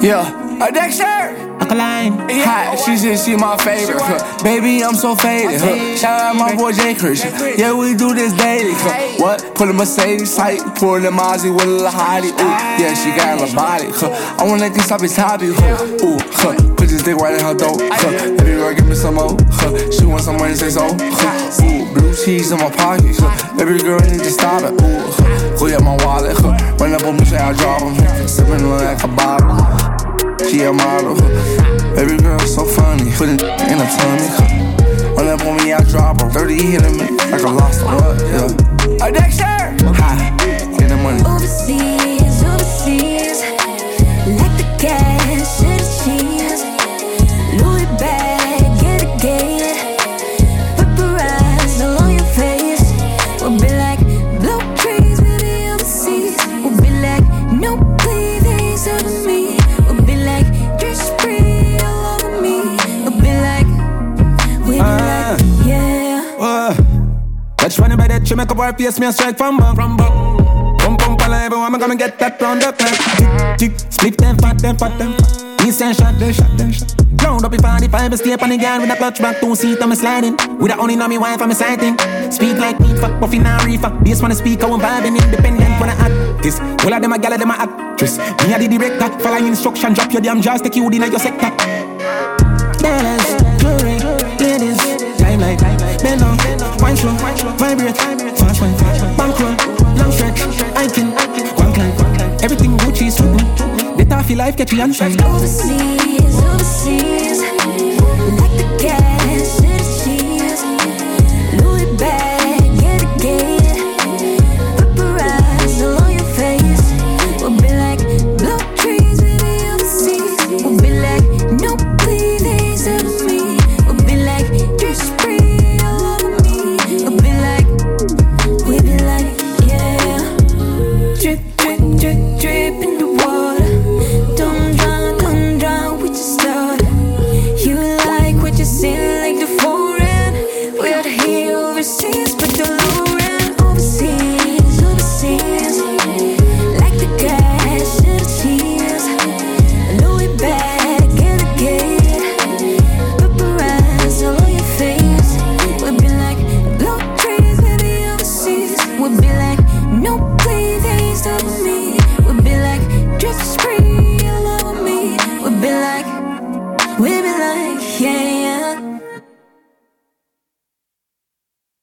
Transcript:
Yeah, a Dexter. Alkaline. Hi, she said she my favorite. Baby, I'm so faded. Shout out my boy J. Christian. Yeah, we do this daily. What? Pull a Mercedes tight, pour the Mozzie with a little hottie. Ooh, yeah, she got a little body. I wanna get sloppy toppy. Ooh, put this dick right in her throat. Baby girl, give me some more. She want some money, say so. Ooh, blue cheese in my pocket. Baby girl, need to stop it. Ooh, go get my wallet. Run up on me, say I drop him. Sippin' like a bottle. She a model. Baby girl, so funny. Put it in a tummy. Run up on me, I drop her. 30 hitting me like a lost what? Yeah. A Dexter. Hi, get the money. Overseas, overseas. Like the cash and the cheese. Louis bag, get a gate. Paparazzi all on your face. We'll be like blue trees, baby, overseas. We'll be like no please over me. We'll be like dress free all over me. We'll be like, we'll be like, yeah. Touch running by that tree, make up our face, me a strike from bunk. Bum bum, pala everyone, I'm gonna get that round up. Tick, split them fat, them fat, them fat. Me say shot, them shot, them shot. Round up in 45, stay up on the girl with a clutch back, 2 seat, I'm sliding. With a honey on me wife, I'm exciting. Speak like me, fuck, buffy now reefer. Bass wanna speak, I'm vibing, independent when I act this. All of them a gal, them a actress. Me a the director, follow instruction, drop your damn jaws, take you in your sector. Dollars, jewelry, ladies, limelight, bend down, wine slow, vibrate, fast wine, bankroll, long stretch, hiking, one climb, everything Gucci, sweet. Let off your life, get you and shine. Overseas, overseas.